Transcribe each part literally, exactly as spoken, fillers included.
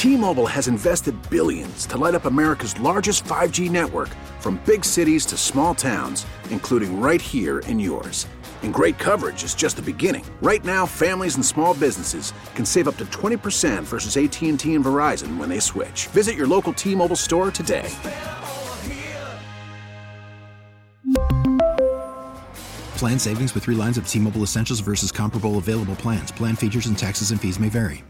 T-Mobile has invested billions to light up America's largest five G network, from big cities to small towns, including right here in yours. And great coverage is just the beginning. Right now, families and small businesses can save up to twenty percent versus A T and T and Verizon when they switch. Visit your local T-Mobile store today. Plan savings with three lines of T-Mobile Essentials versus comparable available plans. Plan features and taxes and fees may vary.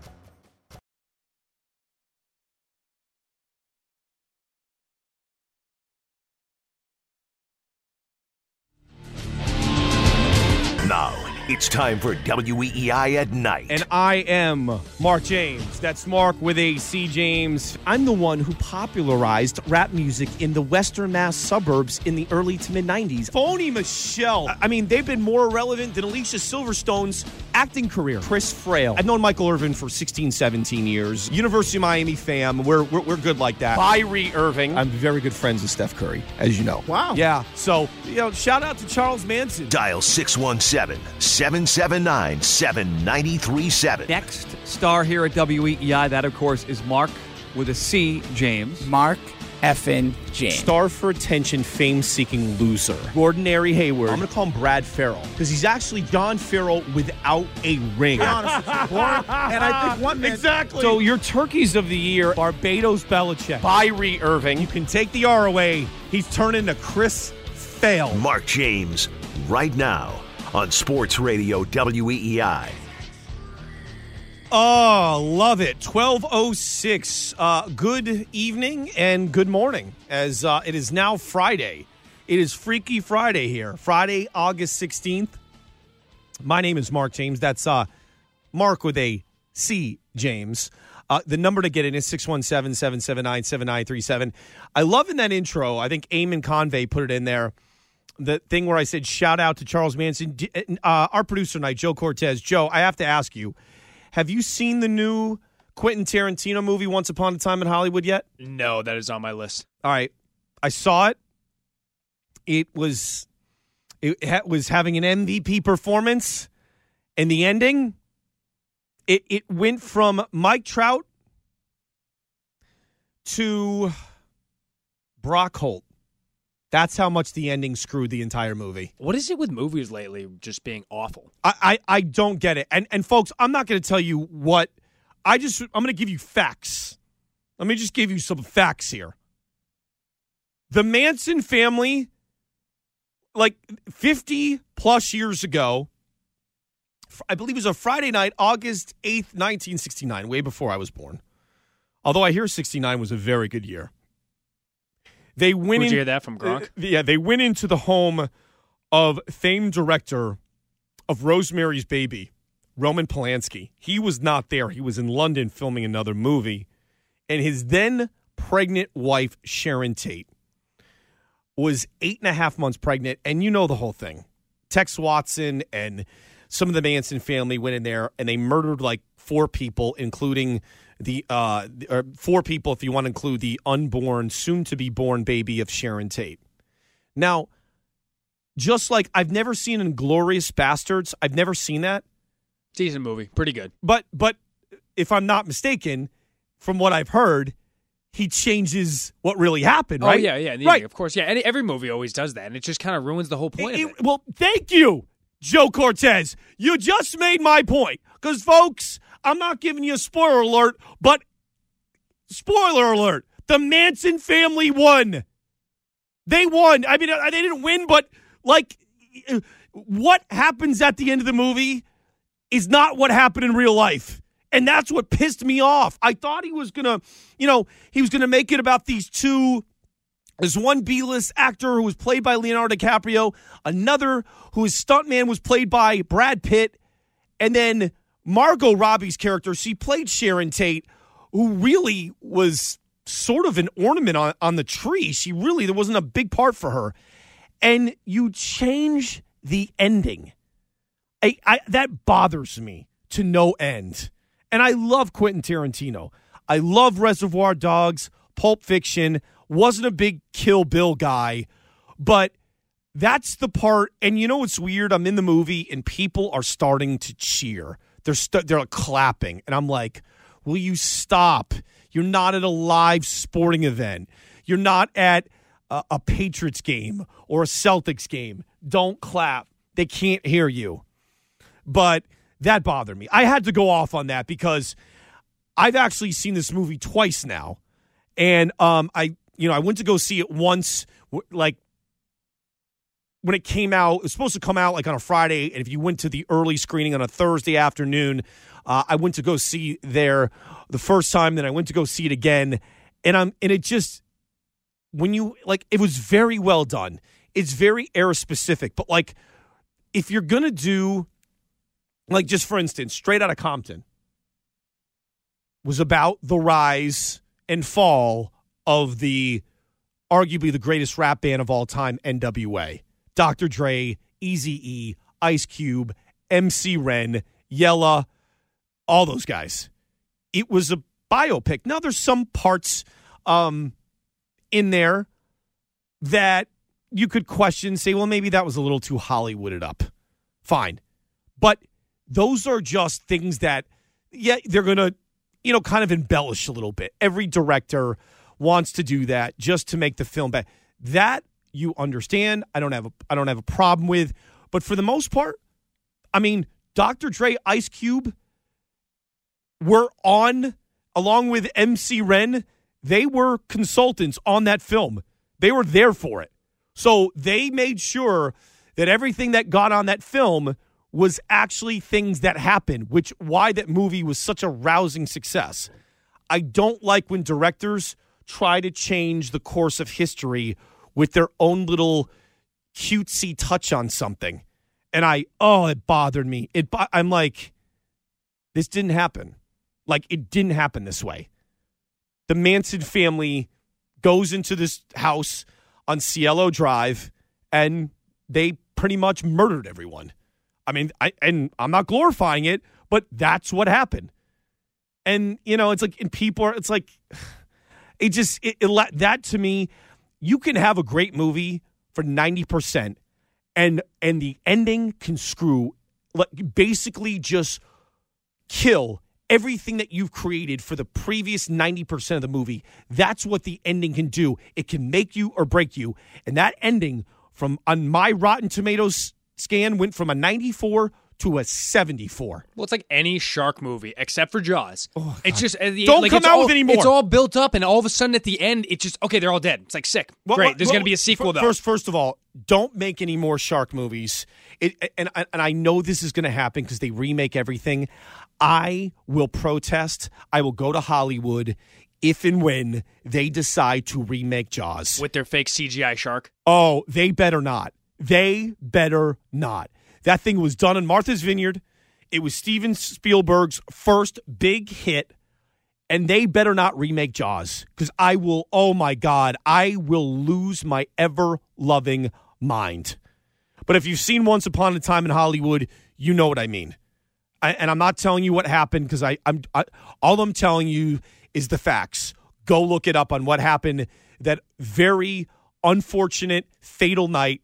Now, it's time for W E E I at Night. And I am Mark James. That's Mark with a C. James. I'm the one who popularized rap music in the Western Mass suburbs in the early to mid-nineties. Phony Michelle. I mean, they've been more relevant than Alicia Silverstone's acting career. Chris Frail. I've known Michael Irvin for sixteen, seventeen years. University of Miami fam. We're, we're, we're good like that. Kyrie Irving. I'm very good friends with Steph Curry, as you know. Wow. Yeah. So, you know, shout out to Charles Manson. Dial six one seven, seven seven nine, seven nine three seven. Next star here at W E E I, that of course is Mark with a C, James. Mark effing James. Star for attention, fame-seeking loser. Gordon Airy Hayward. I'm going to call him Brad Farrell because he's actually John Farrell without a ring. To be honest with you, Born, and I think one man. Exactly. So your turkeys of the year, Barbados Belichick, Kyrie Irving. You can take the R away. He's turning to Chris Fail. Mark James, right now on Sports Radio W E E I. Oh, love it. twelve oh six. Uh, good evening and good morning, as uh, it is now Friday. It is Freaky Friday here. Friday, August sixteenth. My name is Mark James. That's uh, Mark with a C, James. Uh, the number to get in is six one seven, seven seven nine, seven nine three seven. I love in that intro, I think Eamon Convey put it in there, the thing where I said, shout out to Charles Manson. Uh, our producer tonight, Joe Cortez. Joe, I have to ask you, have you seen the new Quentin Tarantino movie, Once Upon a Time in Hollywood, yet? No, that is on my list. All right. I saw it. It was it ha- was having an M V P performance. And the ending, it, it went from Mike Trout to Brock Holt. That's how much the ending screwed the entire movie. What is it with movies lately just being awful? I, I, I don't get it. And and folks, I'm not going to tell you what. I just I'm going to give you facts. Let me just give you some facts here. The Manson family, like fifty plus years ago, I believe it was a Friday night, August eighth, nineteen sixty-nine, way before I was born. Although I hear sixty-nine was a very good year. They went Where'd in, you hear that from, Gronk? Uh, yeah, they went into the home of famed director of Rosemary's Baby, Roman Polanski. He was not there. He was in London filming another movie. And his then pregnant wife, Sharon Tate, was eight and a half months pregnant. And you know the whole thing. Tex Watson and some of the Manson family went in there and they murdered like four people, including the uh, or four people, if you want to include the unborn, soon-to-be-born baby of Sharon Tate. Now, just like I've never seen Inglourious Bastards, I've never seen that. Decent movie. Pretty good. But but if I'm not mistaken, from what I've heard, he changes what really happened, right? Oh, yeah, yeah. Right. Of course, yeah. Any, every movie always does that, and it just kind of ruins the whole point It- of it. it- well, thank you, Joe Cortez. You just made my point. Because, folks, I'm not giving you a spoiler alert, but spoiler alert, the Manson family won. They won. I mean, they didn't win, but, like, what happens at the end of the movie is not what happened in real life. And that's what pissed me off. I thought he was going to, you know, he was going to make it about these two. There's one B-list actor who was played by Leonardo DiCaprio, another whose stuntman was played by Brad Pitt, and then Margot Robbie's character, she played Sharon Tate, who really was sort of an ornament on, on the tree. She really, there wasn't a big part for her. And you change the ending. I, I, that bothers me to no end. And I love Quentin Tarantino. I love Reservoir Dogs, Pulp Fiction. Wasn't a big Kill Bill guy, but that's the part. And you know what's weird? I'm in the movie and people are starting to cheer. They're st- they're like clapping, and I'm like, "Will you stop? You're not at a live sporting event. You're not at a, a Patriots game or a Celtics game. Don't clap. They can't hear you. But that bothered me. I had to go off on that because I've actually seen this movie twice now. And um, I, you know, I went to go see it once, like, when it came out. It was supposed to come out like on a Friday, and if you went to the early screening on a Thursday afternoon, uh, I went to go see there the first time. Then I went to go see it again, and I'm and it just when you like it was very well done. It's very era specific, but like if you're gonna do like just for instance, Straight Outta Compton was about the rise and fall of the arguably the greatest rap band of all time, N W A. Doctor Dre, Eazy-E, Ice Cube, M C Ren, Yella, all those guys. It was a biopic. Now, there's some parts um, in there that you could question, say, well, maybe that was a little too Hollywooded up. Fine. But those are just things that, yeah, they're going to, you know, kind of embellish a little bit. Every director wants to do that just to make the film better. That you understand. I don't have a I don't have a problem with. But for the most part, I mean, Doctor Dre, Ice Cube were on, along with M C Ren, they were consultants on that film. They were there for it. So they made sure that everything that got on that film was actually things that happened, which why that movie was such a rousing success. I don't like when directors try to change the course of history with their own little cutesy touch on something. And I, oh, it bothered me. It, I'm like, this didn't happen. Like, it didn't happen this way. The Manson family goes into this house on Cielo Drive, and they pretty much murdered everyone. I mean, I and I'm not glorifying it, but that's what happened. And, you know, it's like, and people are, it's like, it just, it, it that to me, you can have a great movie for ninety percent and and the ending can screw, like, basically just kill everything that you've created for the previous ninety percent of the movie. That's what the ending can do. It can make you or break you. And that ending from on my Rotten Tomatoes scan went from a ninety-four to a seventy-four. Well, it's like any shark movie except for Jaws. Oh, it's just at the, don't like, come out all, with any more. It's all built up, and all of a sudden at the end, it's just okay. They're all dead. It's like sick. Well, Great. well, There's well, going to be a sequel, though. First, first of all, don't make any more shark movies. It, and and I know this is going to happen because they remake everything. I will protest. I will go to Hollywood if and when they decide to remake Jaws with their fake C G I shark. Oh, they better not. They better not. That thing was done in Martha's Vineyard. It was Steven Spielberg's first big hit, and they better not remake Jaws because I will, oh my God, I will lose my ever-loving mind. But if you've seen Once Upon a Time in Hollywood, you know what I mean. I, and I'm not telling you what happened because I, I'm I, all I'm telling you is the facts. Go look it up on what happened that very unfortunate, fatal night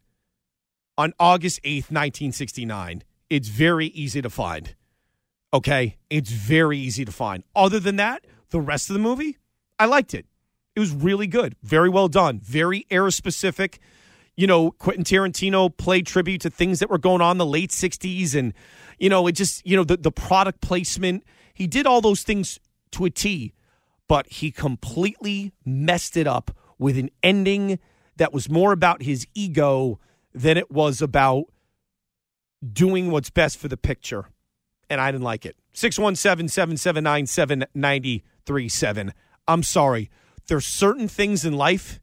on August eighth, nineteen sixty-nine. It's very easy to find. Okay? It's very easy to find. Other than that, the rest of the movie, I liked it. It was really good. Very well done. Very era-specific. You know, Quentin Tarantino played tribute to things that were going on in the late sixties. And, you know, it just, you know, the, the product placement. He did all those things to a T. But he completely messed it up with an ending that was more about his ego than it was about doing what's best for the picture. And I didn't like it. six one seven, seven seven nine, seven nine three seven. I'm sorry. There's certain things in life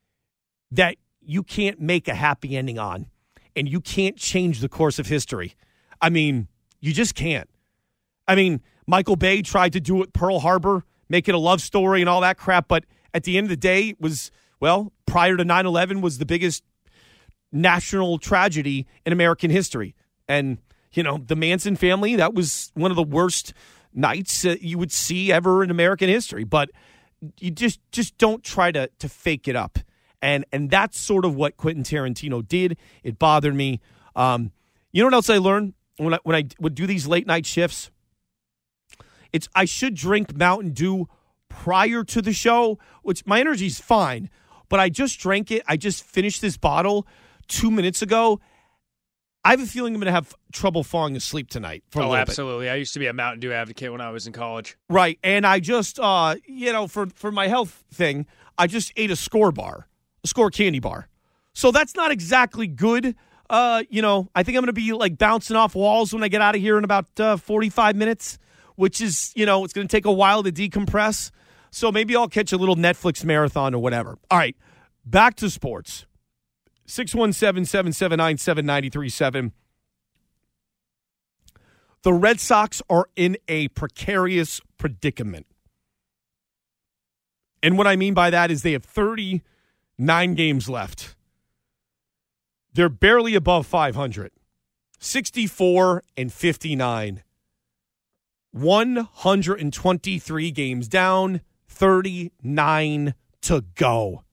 that you can't make a happy ending on. And you can't change the course of history. I mean, you just can't. I mean, Michael Bay tried to do it Pearl Harbor, make it a love story and all that crap. But at the end of the day, it was, well, prior to nine eleven was the biggest national tragedy in American history. And, you know, the Manson family, that was one of the worst nights uh, you would see ever in American history. But you just just don't try to to fake it up. And and that's sort of what Quentin Tarantino did. It bothered me. Um, you know what else I learned when I, when I would do these late night shifts? It's I should drink Mountain Dew prior to the show, which my energy's fine, but I just drank it. I just finished this bottle two minutes ago. I have a feeling I'm going to have trouble falling asleep tonight. For a oh, little absolutely. Bit. I used to be a Mountain Dew advocate when I was in college. Right, and I just, uh, you know, for, for my health thing, I just ate a Score bar, a Score candy bar. So that's not exactly good. Uh, you know, I think I'm going to be, like, bouncing off walls when I get out of here in about uh, forty-five minutes, which is, you know, it's going to take a while to decompress. So maybe I'll catch a little Netflix marathon or whatever. All right, back to sports. six one seven, seven seven nine, seven nine three seven. The Red Sox are in a precarious predicament. And what I mean by that is they have thirty-nine games left. They're barely above five hundred. sixty-four and fifty-nine. one hundred twenty-three games down, thirty-nine to go.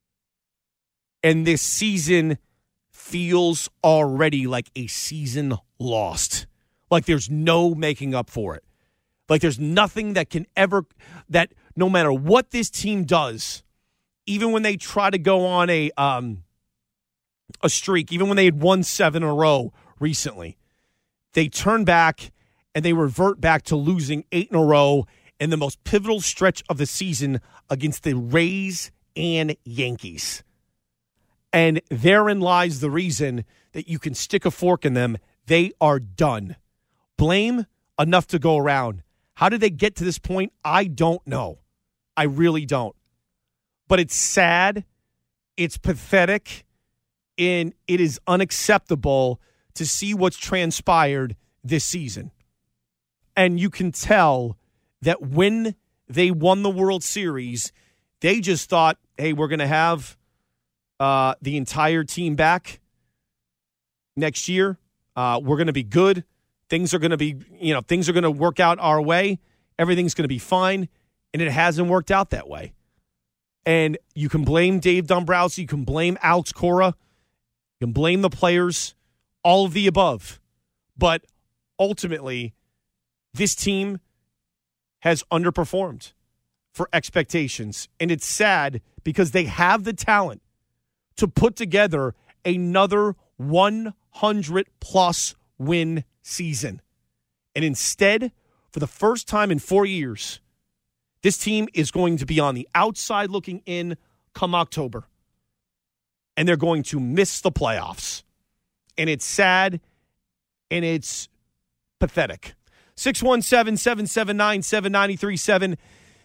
And this season feels already like a season lost. Like there's no making up for it. Like there's nothing that can ever, that no matter what this team does, even when they try to go on a um, a streak, even when they had won seven in a row recently, they turn back and they revert back to losing eight in a row in the most pivotal stretch of the season against the Rays and Yankees. And therein lies the reason that you can stick a fork in them. They are done. Blame enough to go around. How did they get to this point? I don't know. I really don't. But it's sad. It's pathetic. And it is unacceptable to see what's transpired this season. And you can tell that when they won the World Series, they just thought, hey, we're going to have uh, the entire team back next year. Uh, we're going to be good. Things are going to be, you know, things are going to work out our way. Everything's going to be fine. And it hasn't worked out that way. And you can blame Dave Dombrowski. You can blame Alex Cora. You can blame the players. All of the above. But ultimately, this team has underperformed for expectations. And it's sad because they have the talent to put together another one hundred plus win season. And instead, for the first time in four years, this team is going to be on the outside looking in come October. And they're going to miss the playoffs. And it's sad and it's pathetic. six one seven, seven seven nine, seven nine three seven.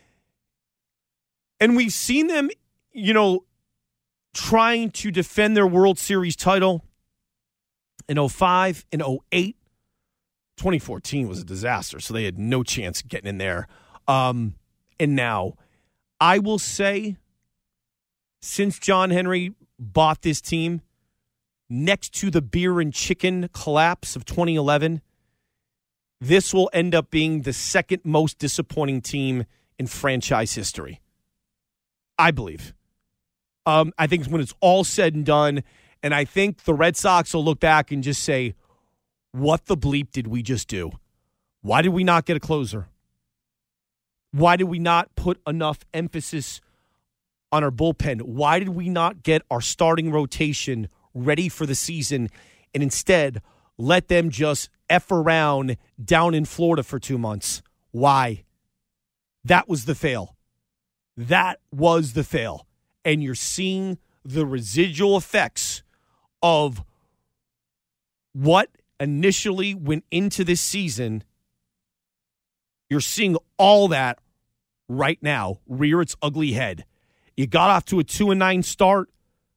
And we've seen them, you know, trying to defend their World Series title in oh five, in oh eight. twenty fourteen was a disaster, so they had no chance of getting in there. Um, and now, I will say, since John Henry bought this team, next to the beer and chicken collapse of twenty eleven, this will end up being the second most disappointing team in franchise history. I believe. Um, I think when it's all said and done, and I think the Red Sox will look back and just say, what the bleep did we just do? Why did we not get a closer? Why did we not put enough emphasis on our bullpen? Why did we not get our starting rotation ready for the season and instead let them just F around down in Florida for two months? Why? That was the fail. That was the fail. And you're seeing the residual effects of what initially went into this season. You're seeing all that right now rear its ugly head. You got off to a two and nine start.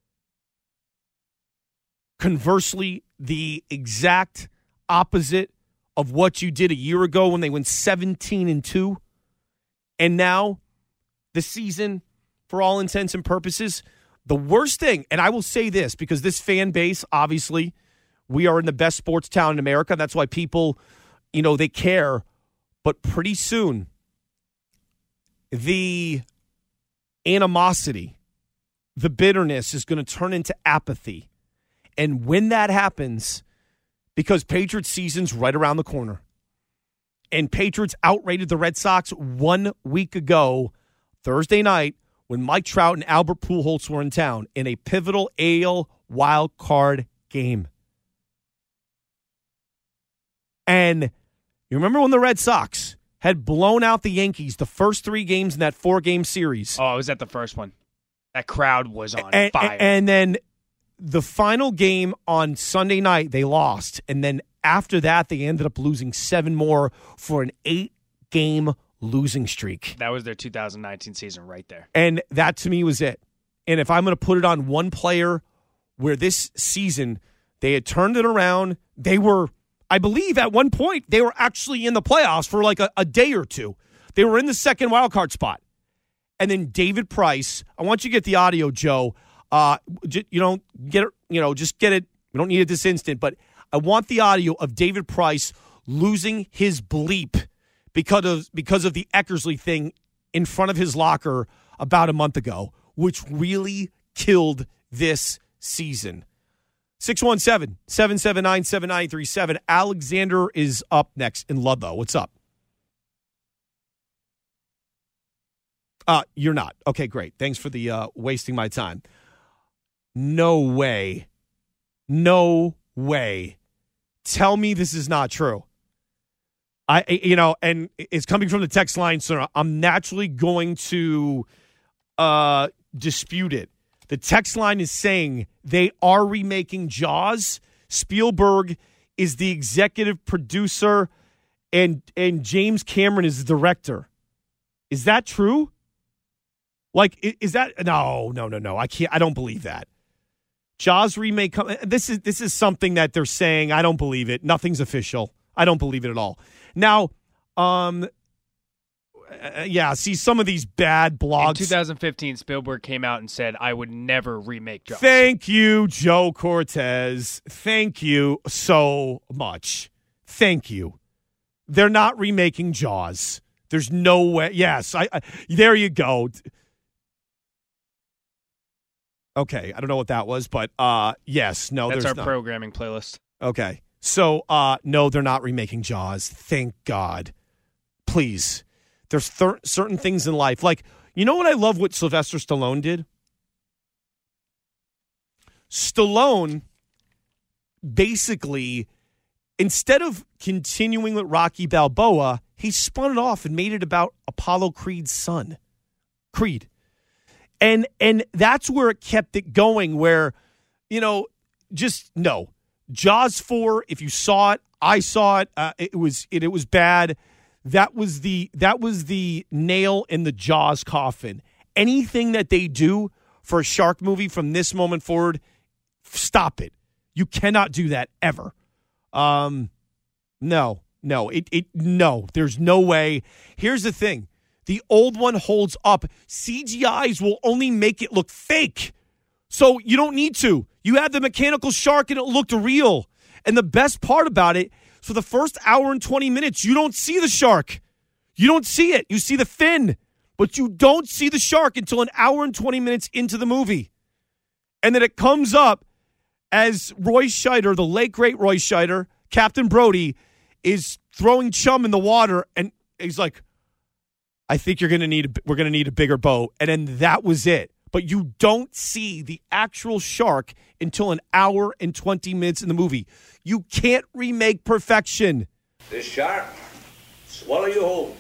Conversely, the exact opposite of what you did a year ago when they went seventeen and two. And now the season, for all intents and purposes, the worst thing, and I will say this because this fan base, obviously, we are in the best sports town in America. That's why people, you know, they care. But pretty soon, the animosity, the bitterness is going to turn into apathy. And when that happens, because Patriots season's right around the corner, and Patriots outrated the Red Sox one week ago Thursday night when Mike Trout and Albert Pujols were in town in a pivotal A L wild card game. And you remember when the Red Sox had blown out the Yankees the first three games in that four-game series? Oh, I was at the first one. That crowd was on and, fire. And then the final game on Sunday night, they lost. And then after that, they ended up losing seven more for an eight-game losing streak. That was their two thousand nineteen season right there. And that, to me, was it. And if I'm going to put it on one player where this season they had turned it around, they were, I believe at one point, they were actually in the playoffs for like a, a day or two. They were in the second wild card spot. And then David Price, I want you to get the audio, Joe. Uh, j- you don't get it, you know, just get it. We don't need it this instant, but I want the audio of David Price losing his bleep because of because of the Eckersley thing in front of his locker about a month ago, which really killed this season. six one seven, seven seven nine, seven nine three seven. Alexander is up next in Ludlow. What's up? Uh, you're not. Okay, great. Thanks for the uh, wasting my time. No way. No way. Tell me this is not true. I, you know, and it's coming from the text line, so I'm naturally going to uh, dispute it. The text line is saying they are remaking Jaws. Spielberg is the executive producer, and and James Cameron is the director. Is that true? Like, is that no, no, no, no? I can't. I don't believe that. Jaws remake. This is this is something that they're saying. I don't believe it. Nothing's official. I don't believe it at all. Now, um, uh, yeah. See some of these bad blogs. In twenty fifteen, Spielberg came out and said, "I would never remake Jaws." Thank you, Joe Cortez. Thank you so much. Thank you. They're not remaking Jaws. There's no way. Yes, I. I there you go. Okay, I don't know what that was, but uh, yes, no, that's there's our not. Programming playlist. Okay, so uh, no, they're not remaking Jaws. Thank God. Please, there's thir- certain things in life, like you know what I love what Sylvester Stallone did. Stallone basically, instead of continuing with Rocky Balboa, he spun it off and made it about Apollo Creed's son, Creed. And and that's where it kept it going, where, you know, just no. Jaws four, if you saw it, I saw it, uh, it was it, it was bad. That was the that was the nail in the Jaws coffin. Anything that they do for a shark movie from this moment forward, stop it. You cannot do that ever. Um, no, no, it it no. There's no way. Here's the thing. The old one holds up. C G Is will only make it look fake. So you don't need to. You had the mechanical shark and it looked real. And the best part about it, for the first hour and twenty minutes, you don't see the shark. You don't see it. You see the fin. But you don't see the shark until an hour and twenty minutes into the movie. And then it comes up as Roy Scheider, the late great Roy Scheider, Captain Brody, is throwing chum in the water. And he's like, I think you're going to need, a, we're going to need a bigger boat. And then that was it. But you don't see the actual shark until an hour and twenty minutes in the movie. You can't remake perfection. This shark, swallow you whole.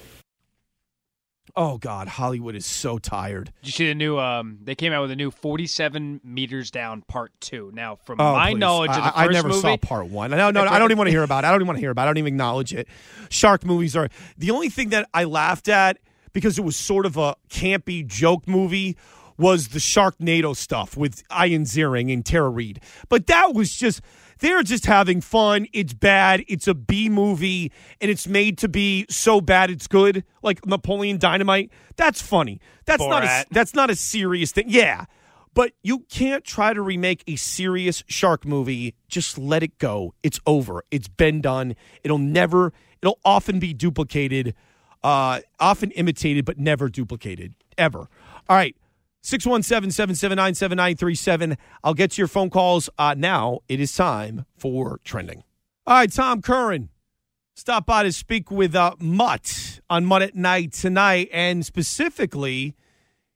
Oh, God, Hollywood is so tired. Did you see the new, um, they came out with a new forty-seven meters down part two. Now, from oh, my please. knowledge of the I, first I never movie, saw part one. No, no, I don't even want to hear about it. I don't even want to hear about it. I don't even acknowledge it. Shark movies are, the only thing that I laughed at, because it was sort of a campy joke movie, was the Sharknado stuff with Ian Ziering and Tara Reid. But that was just, they're just having fun. It's bad. It's a B movie, and it's made to be so bad it's good, like Napoleon Dynamite. That's funny. That's not a, that's not a serious thing. Yeah, but you can't try to remake a serious shark movie. Just let it go. It's over. It's been done. It'll never, it'll often be duplicated, uh, often imitated, but never duplicated, ever. All right. six one seven, seven seven nine, seven nine three seven. I'll get to your phone calls uh, now. It is time for Trending. All right, Tom Curran. Stop by to speak with uh, Mutt on Mutt at Night tonight. And specifically,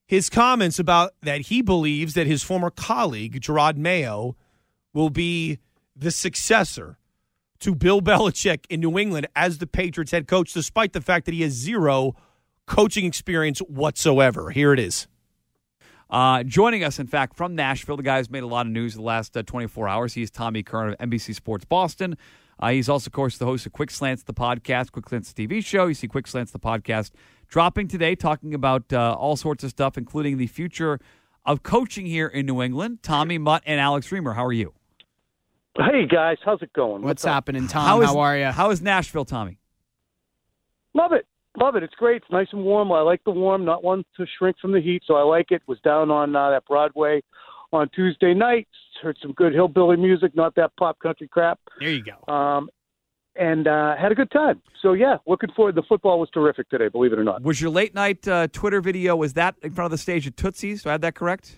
his comments about that he believes that his former colleague, Gerard Mayo, will be the successor to Bill Belichick in New England as the Patriots head coach, despite the fact that he has zero coaching experience whatsoever. Here it is. Uh, joining us, in fact, from Nashville, the guy who's made a lot of news the last uh, twenty-four hours. He's Tommy Curran of N B C Sports Boston. Uh, he's also, of course, the host of Quick Slants, the podcast, Quick Slants, the T V show. You see Quick Slants, the podcast, dropping today, talking about uh, all sorts of stuff, including the future of coaching here in New England. Tommy, Mutt, and Alex Reamer, how are you? Hey, guys. How's it going? What's, What's happening, Tom? How, is, how are you? How is Nashville, Tommy? Love it. Love it. It's great. It's nice and warm. I like the warm, not one to shrink from the heat, so I like it. Was down on uh, that Broadway on Tuesday night. Heard some good hillbilly music, not that pop country crap. There you go. Um, and uh, had a good time. So, yeah, looking forward. The football was terrific today, believe it or not. Was your late night uh, Twitter video, was that in front of the stage at Tootsie's? Do I have that correct?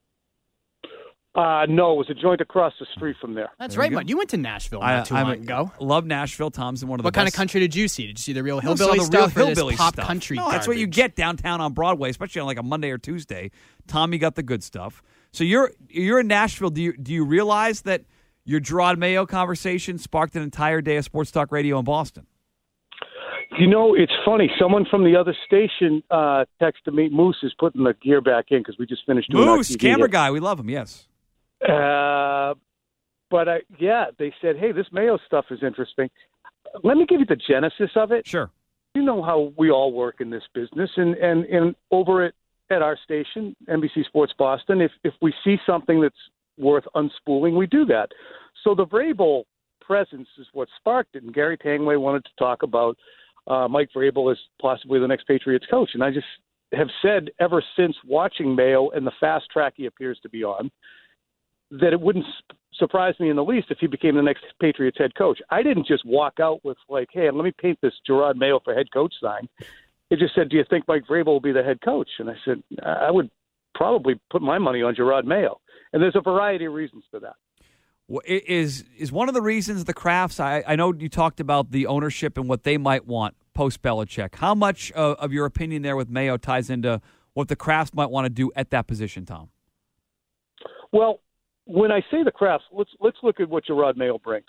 Uh, no, it was a joint across the street from there. That's There right, you Mud. You went to Nashville I, not too I'm long a- ago. Love Nashville. Tom's in one of the What kind of best- country did you see? Did you see the real No, saw hillbilly the stuff real or this hillbilly pop stuff. country No, that's what you garbage? get downtown on Broadway, especially on like a Monday or Tuesday. Tommy got the good stuff. So you're you're in Nashville. Do you do you realize that your Gerard Mayo conversation sparked an entire day of sports talk radio in Boston? You know, it's funny. Someone from the other station uh, texted me. Moose is putting the gear back in because we just finished doing our Moose, T V camera hit. guy, we love him. Yes. Uh, but, I, yeah, they said, hey, this Mayo stuff is interesting. Let me give you the genesis of it. Sure. You know how we all work in this business. And, and, and over at, at our station, N B C Sports Boston, if, if we see something that's worth unspooling, we do that. So the Vrabel presence is what sparked it. And Gary Tangway wanted to talk about uh, Mike Vrabel as possibly the next Patriots coach. And I just have said ever since watching Mayo and the fast track he appears to be on, that it wouldn't sp- surprise me in the least if he became the next Patriots head coach. I didn't just walk out with like, hey, let me paint this Gerard Mayo for head coach sign. It just said, do you think Mike Vrabel will be the head coach? And I said, I would probably put my money on Gerard Mayo. And there's a variety of reasons for that. Well, i- is is one of the reasons the Crafts, I, I know you talked about the ownership and what they might want post-Belichick. How much of, of your opinion there with Mayo ties into what the Crafts might want to do at that position, Tom? Well, when I say the Crafts, let's let's look at what Gerard Mayo brings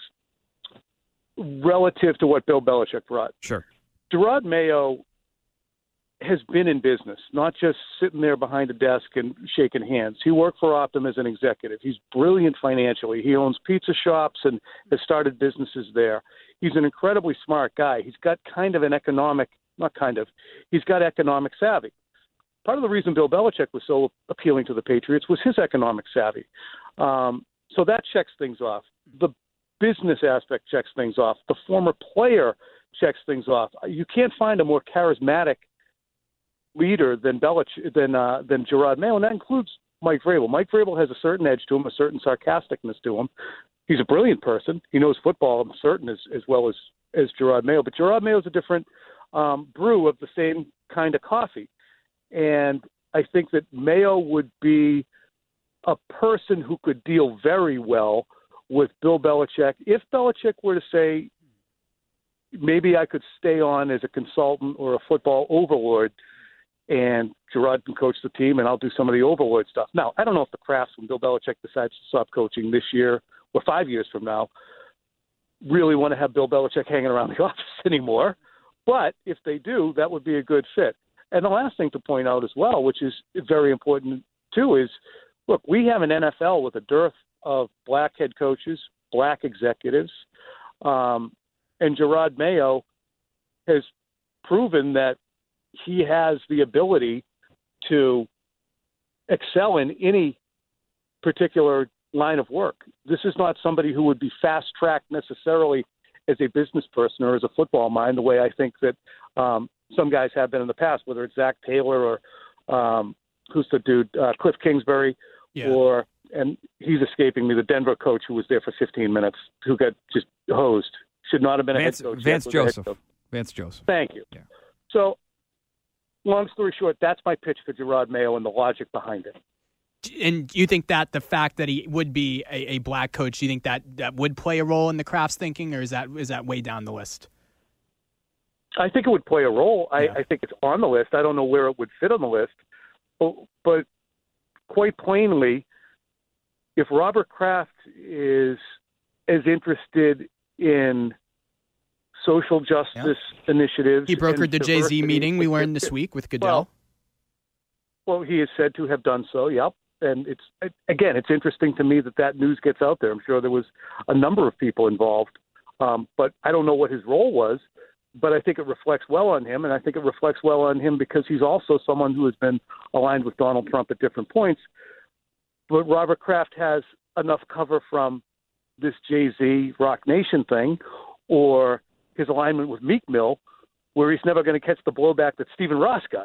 relative to what Bill Belichick brought. Sure. Gerard Mayo has been in business, not just sitting there behind a desk and shaking hands. He worked for Optum as an executive. He's brilliant financially. He owns pizza shops and has started businesses there. He's an incredibly smart guy. He's got kind of an economic, not kind of, he's got economic savvy. Part of the reason Bill Belichick was so appealing to the Patriots was his economic savvy. Um, so that checks things off. The business aspect checks things off. The former player checks things off. You can't find a more charismatic leader than Belichick, than uh, than Gerard Mayo, and that includes Mike Vrabel. Mike Vrabel has a certain edge to him, a certain sarcasticness to him. He's a brilliant person. He knows football, I'm certain, as, as well as, as Gerard Mayo. But Gerard Mayo is a different um, brew of the same kind of coffee. And I think that Mayo would be a person who could deal very well with Bill Belichick. If Belichick were to say, maybe I could stay on as a consultant or a football overlord, and Gerard can coach the team, and I'll do some of the overlord stuff. Now, I don't know if the Crafts, when Bill Belichick decides to stop coaching this year or five years from now, really want to have Bill Belichick hanging around the office anymore. But if they do, that would be a good fit. And the last thing to point out as well, which is very important too, is, look, we have an N F L with a dearth of black head coaches, black executives, um, and Gerard Mayo has proven that he has the ability to excel in any particular line of work. This is not somebody who would be fast-tracked necessarily as a business person or as a football mind, the way I think that um, some guys have been in the past, whether it's Zach Taylor or um, who's the dude, uh, Cliff Kingsbury, Yeah. or, and he's escaping me, the Denver coach who was there for fifteen minutes, who got just hosed. Should not have been Vance, a head coach. Vance yet, was a head Joseph. coach. Vance Joseph. Thank you. Yeah. So, long story short, that's my pitch for Gerard Mayo and the logic behind it. And you think that the fact that he would be a, a black coach, do you think that, that would play a role in the Crafts thinking, or is that is that way down the list? I think it would play a role. I, Yeah. I think it's on the list. I don't know where it would fit on the list. but quite plainly, if Robert Kraft is as interested in social justice yep. initiatives, he brokered the Jay Z meeting we learned this week with Goodell. Well, well, he is said to have done so. Yep. And it's again, it's interesting to me that that news gets out there. I'm sure there was a number of people involved, um, but I don't know what his role was. But I think it reflects well on him, and I think it reflects well on him because he's also someone who has been aligned with Donald Trump at different points. But Robert Kraft has enough cover from this Jay-Z Rock Nation thing or his alignment with Meek Mill where he's never going to catch the blowback that Stephen Ross got.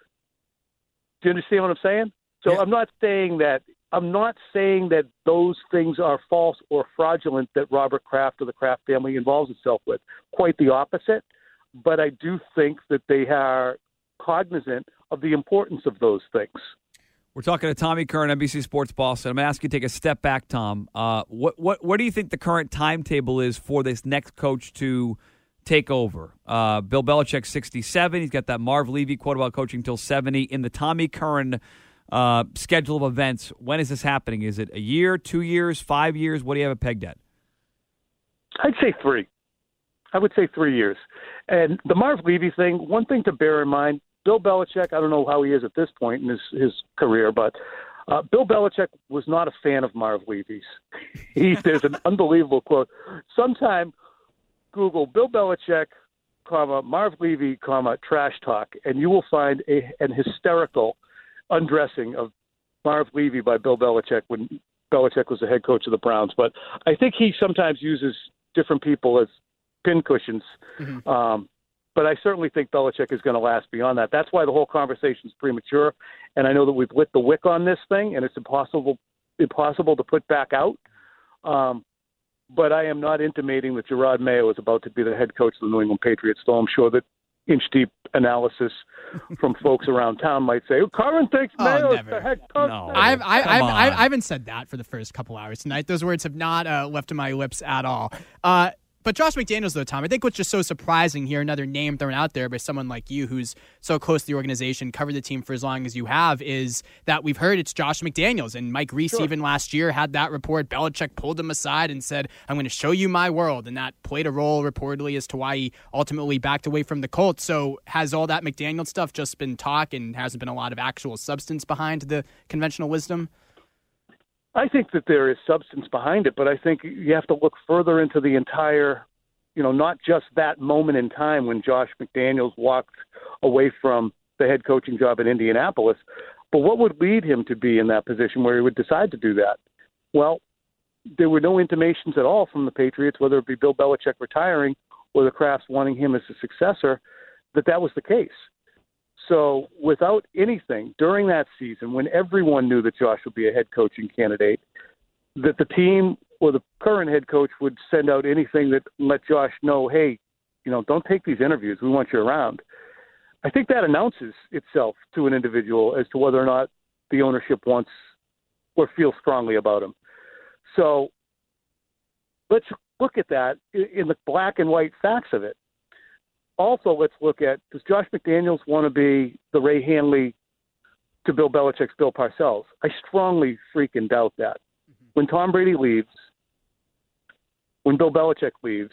Do you understand what I'm saying? So yeah. I'm not saying that I'm not saying that those things are false or fraudulent that Robert Kraft or the Kraft family involves itself with. Quite the opposite. But I do think that they are cognizant of the importance of those things. We're talking to Tommy Curran, N B C Sports Boston. I'm going to ask you to take a step back, Tom. Uh, what what what do you think the current timetable is for this next coach to take over? Uh, Bill Belichick, sixty-seven. He's got that Marv Levy quote about coaching until seventy. In the Tommy Curran uh, schedule of events, when is this happening? Is it a year, two years, five years? What do you have it pegged at? I'd say three. I would say three years. And the Marv Levy thing, one thing to bear in mind, Bill Belichick, I don't know how he is at this point in his, his career, but uh, Bill Belichick was not a fan of Marv Levy's. He, there's an unbelievable quote. Sometime Google Bill Belichick, comma, Marv Levy, comma, trash talk, and you will find a, an hysterical undressing of Marv Levy by Bill Belichick when Belichick was the head coach of the Browns. But I think he sometimes uses different people as pincushions. Mm-hmm. Um, but I certainly think Belichick is going to last beyond that. That's why the whole conversation is premature. And I know that we've lit the wick on this thing, and it's impossible impossible to put back out. Um, but I am not intimating that Gerard Mayo is about to be the head coach of the New England Patriots, though I'm sure that inch-deep analysis from folks around town might say, oh, Curran thinks oh, Mayo never. is the head coach. No. I've, I, I've, I've, I haven't said that for the first couple hours tonight. Those words have not uh, left in my lips at all. Uh, But Josh McDaniels, though, Tom, I think what's just so surprising here, another name thrown out there by someone like you who's so close to the organization, covered the team for as long as you have, is that we've heard it's Josh McDaniels. And Mike Reese sure. even last year had that report. Belichick pulled him aside and said, I'm going to show you my world. And that played a role reportedly as to why he ultimately backed away from the Colts. So has all that McDaniels stuff just been talk and hasn't been a lot of actual substance behind the conventional wisdom? I think that there is substance behind it, but I think you have to look further into the entire, you know, not just that moment in time when Josh McDaniels walked away from the head coaching job in Indianapolis, but what would lead him to be in that position where he would decide to do that? Well, there were no intimations at all from the Patriots, whether it be Bill Belichick retiring or the Krafts wanting him as a successor, that that was the case. So without anything during that season, when everyone knew that Josh would be a head coaching candidate, that the team or the current head coach would send out anything that let Josh know, hey, you know, don't take these interviews. We want you around. I think that announces itself to an individual as to whether or not the ownership wants or feels strongly about him. So let's look at that in the black and white facts of it. Also, let's look at, does Josh McDaniels want to be the Ray Handley to Bill Belichick's Bill Parcells? I strongly freaking doubt that. Mm-hmm. When Tom Brady leaves, when Bill Belichick leaves,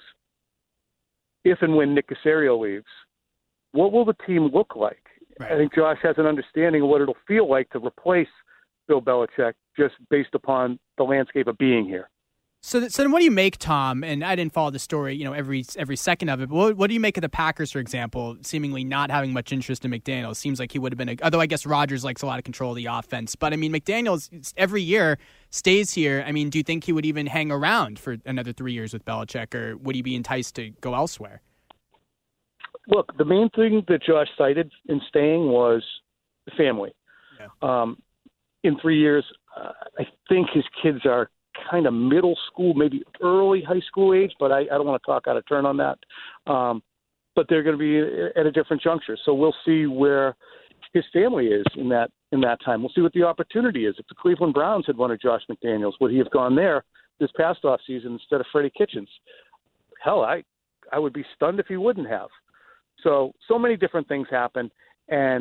if and when Nick Caserio leaves, what will the team look like? Right. I think Josh has an understanding of what it'll feel like to replace Bill Belichick just based upon the landscape of being here. So, th- so then what do you make, Tom, and I didn't follow the story, you know, every every second of it, but what, what do you make of the Packers, for example, seemingly not having much interest in McDaniels? Seems like he would have been, a, although I guess Rodgers likes a lot of control of the offense, but I mean, McDaniels every year stays here. I mean, do you think he would even hang around for another three years with Belichick, or would he be enticed to go elsewhere? Look, the main thing that Josh cited in staying was the family. Yeah. Um, in three years, uh, I think his kids are kind of middle school, maybe early high school age, but I, I don't want to talk out of turn on that. Um, but they're going to be at a different juncture. So we'll see where his family is in that in that time. We'll see what the opportunity is. If the Cleveland Browns had wanted Josh McDaniels, would he have gone there this past offseason instead of Freddie Kitchens? Hell, I, I would be stunned if he wouldn't have. So, so many different things happen. And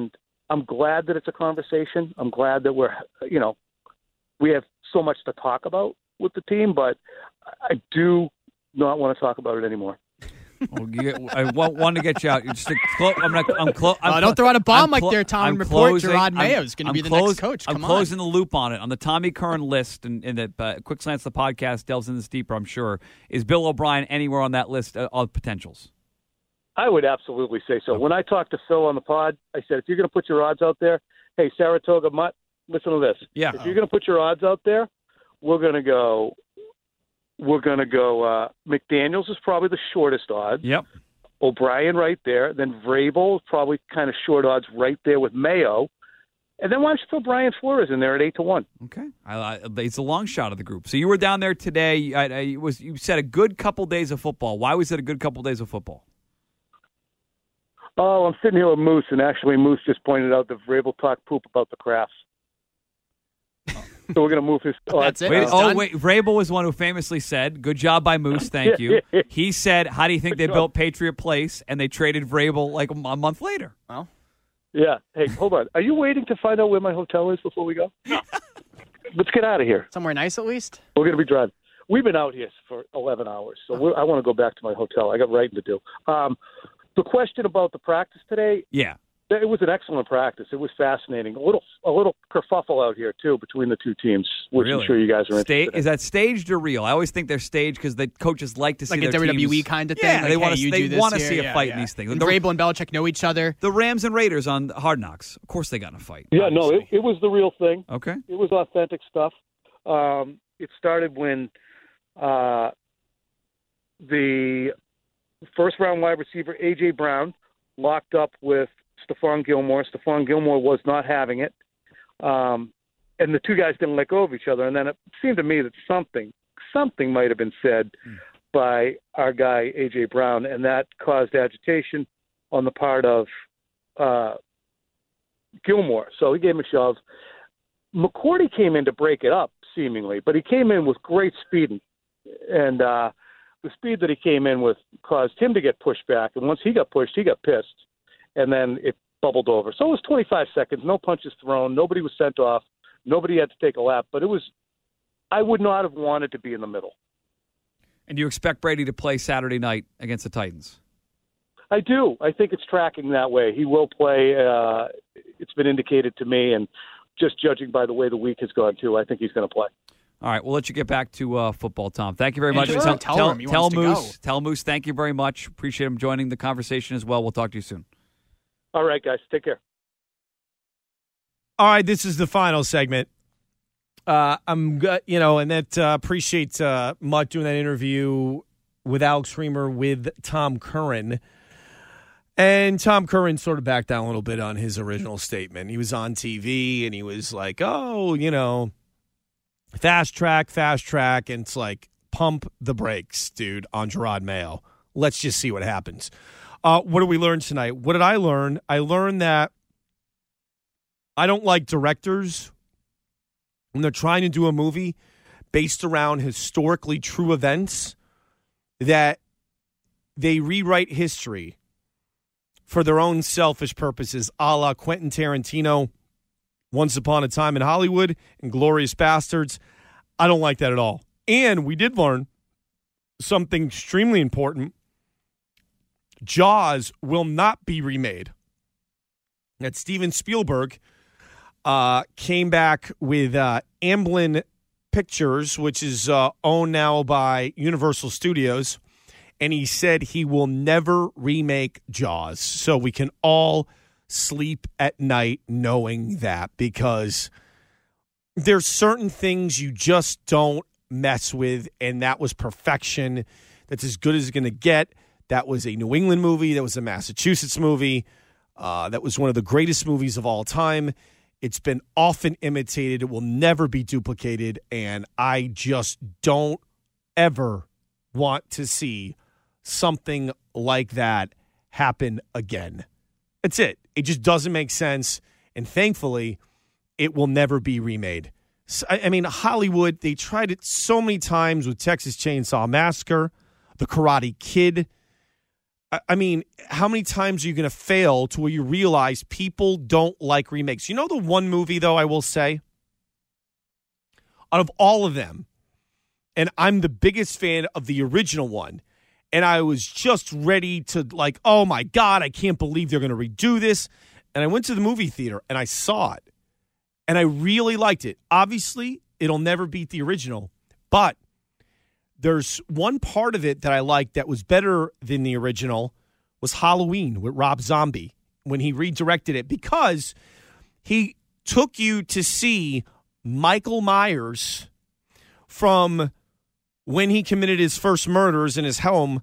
I'm glad that it's a conversation. I'm glad that we're, you know, we have so much to talk about with the team, but I do not want to talk about it anymore. Well, you, I want, want to get you out. Just to clo- I'm not. I'm close. Uh, don't throw out a bomb I'm like there, Tom. I'm And report closing, Gerard I'm- Mayo is going to I'm be the close- next coach. Come I'm on. closing the loop on it. On the Tommy Curran list, and, and the uh, Quick Slants, the podcast delves into this deeper, I'm sure. Is Bill O'Brien anywhere on that list uh, of potentials? I would absolutely say so. When I talked to Phil on the pod, I said, if you're going to put your odds out there, hey, Saratoga Mutt, listen to this. Yeah. If you're going to put your odds out there, we're going to go, we're going to go, uh, McDaniels is probably the shortest odds. Yep. O'Brien right there. Then Vrabel is probably kind of short odds right there with Mayo. And then why don't you throw Brian Flores in there at eight to one? Okay, I, I, it's a long shot of the group. So you were down there today. I, I, was you said a good couple days of football. Why was it a good couple days of football? Oh, I'm sitting here with Moose, and actually Moose just pointed out that Vrabel talked poop about the Crafts. So we're going to move his odds. That's it. Wait, It's oh, done. wait. Vrabel was one who famously said, good job by Moose, thank you. He said, how do you think they built Patriot Place? And they traded Vrabel like a, a month later. Well, Yeah. Hey, hold on. Are you waiting to find out where my hotel is before we go? Let's get out of here. somewhere nice at least. We're going to be driving. We've been out here for eleven hours, so we're, I want to go back to my hotel. I got writing to do. Um, the question about the practice today, Yeah. it was an excellent practice. It was fascinating. A little a little kerfuffle out here, too, between the two teams, which Really? I'm sure you guys are Sta- interested in. Is that staged or real? I always think they're staged because the coaches like to see Like their a W W E teams- kind of thing. Yeah, like, they want hey, to. you They do this want to here. see a Yeah, fight yeah. in these things. And The, Vrabel and Belichick know each other. the Rams and Raiders on Hard Knocks. Of course, they got in a fight. Yeah, no, it, obviously. it was the real thing. Okay. It was authentic stuff. Um, it started when uh, the first-round wide receiver, A J. Brown, locked up with Stephon Gilmore. Stephon Gilmore was not having it. Um, and the two guys didn't let go of each other. And then it seemed to me that something, something might have been said mm. by our guy, A J. Brown, and that caused agitation on the part of uh, Gilmore. So he gave him a shove. McCourty came in to break it up, seemingly, but he came in with great speed. And, and uh, the speed that he came in with caused him to get pushed back. And once he got pushed, he got pissed. And then it bubbled over. So it was twenty-five seconds, no punches thrown, nobody was sent off, nobody had to take a lap. But it was, I would not have wanted to be in the middle. And do you expect Brady to play Saturday night against the Titans? I do. I think it's tracking that way. He will play. Uh, it's been indicated to me, and just judging by the way the week has gone, too, I think he's going to play. All right, we'll let you get back to uh, football, Tom. Thank you very much. Sure. Tell, Tell tell, him he tell wants to Moose, go. tell Moose, thank you very much. Appreciate him joining the conversation as well. We'll talk to you soon. All right, guys. Take care. All right, this is the final segment. Uh, I'm, go- you know, and that uh, appreciate uh, Mutt doing that interview with Alex Reamer with Tom Curran. And Tom Curran sort of backed down a little bit on his original statement. He was on T V and he was like, oh, you know, fast track, fast track. And it's like, pump the brakes, dude, on Gerard Mayo. Let's just see what happens. Uh, what did we learn tonight? What did I learn? I learned that I don't like directors when they're trying to do a movie based around historically true events that they rewrite history for their own selfish purposes, a la Quentin Tarantino, Once Upon a Time in Hollywood, and Glorious Bastards. I don't like that at all. And we did learn something extremely important. Jaws will not be remade. That Steven Spielberg uh, came back with uh, Amblin Pictures, which is uh, owned now by Universal Studios, and he said he will never remake Jaws. So we can all sleep at night knowing that, because there's certain things you just don't mess with, and that was perfection. That's as good as it's going to get. That was a New England movie. That was a Massachusetts movie. Uh, that was one of the greatest movies of all time. It's been often imitated. It will never be duplicated, and I just don't ever want to see something like that happen again. That's it. It just doesn't make sense, and thankfully, it will never be remade. So, I, I mean, Hollywood, they tried it so many times with Texas Chainsaw Massacre, The Karate Kid. I, I mean, how many times are you going to fail to where you realize people don't like remakes? You know the one movie, though, I will say, out of all of them, and I'm the biggest fan of the original one, and I was just ready to like, oh my God, I can't believe they're going to redo this. And I went to the movie theater and I saw it, and I really liked it. Obviously, it'll never beat the original, but there's one part of it that I liked that was better than the original was Halloween with Rob Zombie when he redirected it, because he took you to see Michael Myers from when he committed his first murders in his home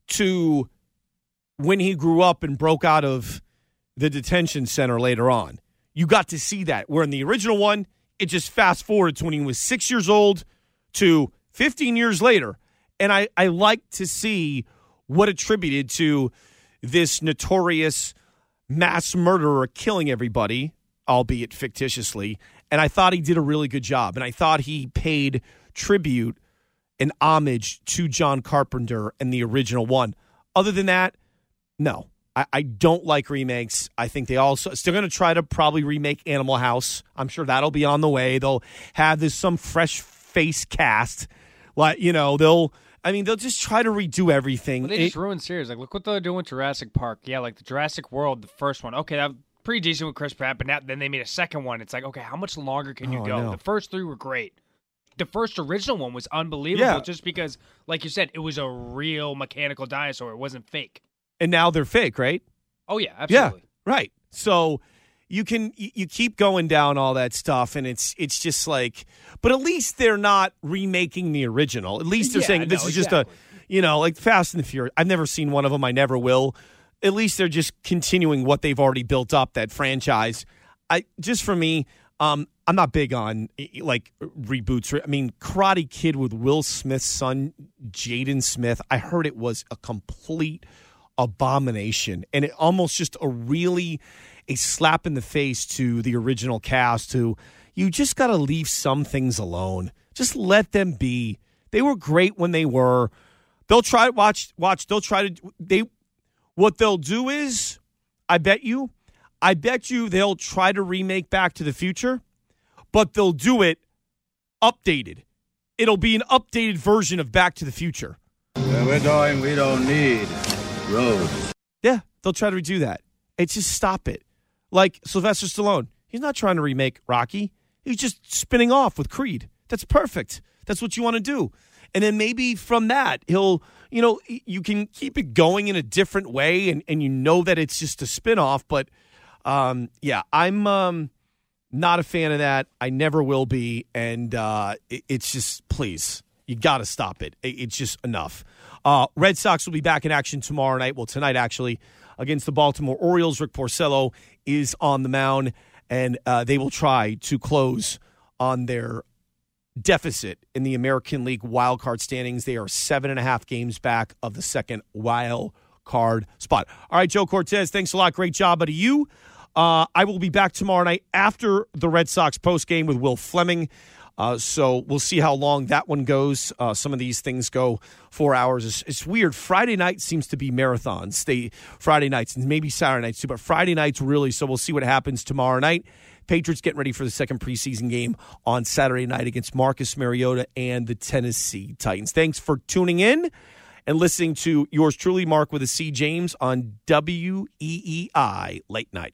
to when he grew up and broke out of the detention center later on. You got to see that, where in the original one, it just fast forward to when he was six years old to fifteen years later. And I, I like to see what attributed to this notorious mass murderer killing everybody, albeit fictitiously. And I thought he did a really good job. And I thought he paid tribute and homage to John Carpenter and the original one. Other than that, no. I, I don't like remakes. I think they also still going to try to probably remake Animal House. I'm sure that'll be on the way. They'll have this some fresh face cast. Like, you know, they'll, I mean, they'll just try to redo everything. Well, they just it, ruined series. Like, look what they're doing with Jurassic Park. Yeah, like the Jurassic World, the first one. Okay, that was pretty decent with Chris Pratt, but now then they made a second one. It's like, okay, how much longer can you oh, go? The first three were great. The first original one was unbelievable yeah. just because, like you said, it was a real mechanical dinosaur. It wasn't fake. And now they're fake, right? Oh, yeah, absolutely. Yeah, right. So you can you keep going down all that stuff, and it's it's just like, but at least they're not remaking the original. At least they're yeah, saying no, this is exactly. just a, you know, like Fast and the Furious. I've never seen one of them. I never will. At least they're just continuing what they've already built up, that franchise. I just for me, um, I'm not big on like reboots. I mean, Karate Kid with Will Smith's son, Jaden Smith. I heard it was a complete abomination, and it almost just a really a slap in the face to the original cast, who you just got to leave some things alone. Just let them be. They were great when they were. They'll try watch watch. They'll try to they. What they'll do is, I bet you, I bet you they'll try to remake Back to the Future, but they'll do it updated. It'll be an updated version of Back to the Future. Where we're going, we don't need roads. Yeah, they'll try to redo that. It's just stop it. Like Sylvester Stallone, he's not trying to remake Rocky. He's just spinning off with Creed. That's perfect. That's what you want to do. And then maybe from that, he'll, you know, you can keep it going in a different way, and, and you know that it's just a spinoff. But, um, yeah, I'm um, not a fan of that. I never will be. And uh, it, it's just, please, you got to stop it. it. It's just enough. Uh, Red Sox will be back in action tomorrow night. Well, tonight, actually, against the Baltimore Orioles. Rick Porcello is on the mound, and uh, they will try to close on their deficit in the American League wild card standings. They are seven and a half games back of the second wild card spot. All right, Joe Cortez, thanks a lot. Great job out of you. Uh, I will be back tomorrow night after the Red Sox postgame with Will Fleming. Uh, so we'll see how long that one goes. Uh, some of these things go four hours. It's, it's weird. Friday night seems to be marathons. They Friday nights and maybe Saturday nights too, but Friday nights really. So we'll see what happens tomorrow night. Patriots getting ready for the second preseason game on Saturday night against Marcus Mariota and the Tennessee Titans. Thanks for tuning in and listening to yours truly, Mark with a C. James on W E E I Late Night.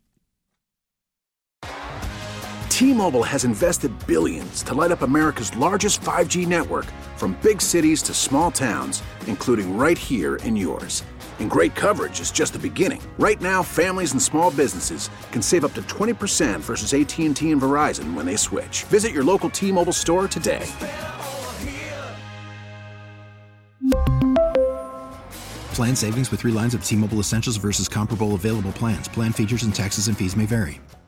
T-Mobile has invested billions to light up America's largest five G network, from big cities to small towns, including right here in yours. And great coverage is just the beginning. Right now, families and small businesses can save up to twenty percent versus A T and T and Verizon when they switch. Visit your local T-Mobile store today. Plan savings with three lines of T-Mobile Essentials versus comparable available plans. Plan features and taxes and fees may vary.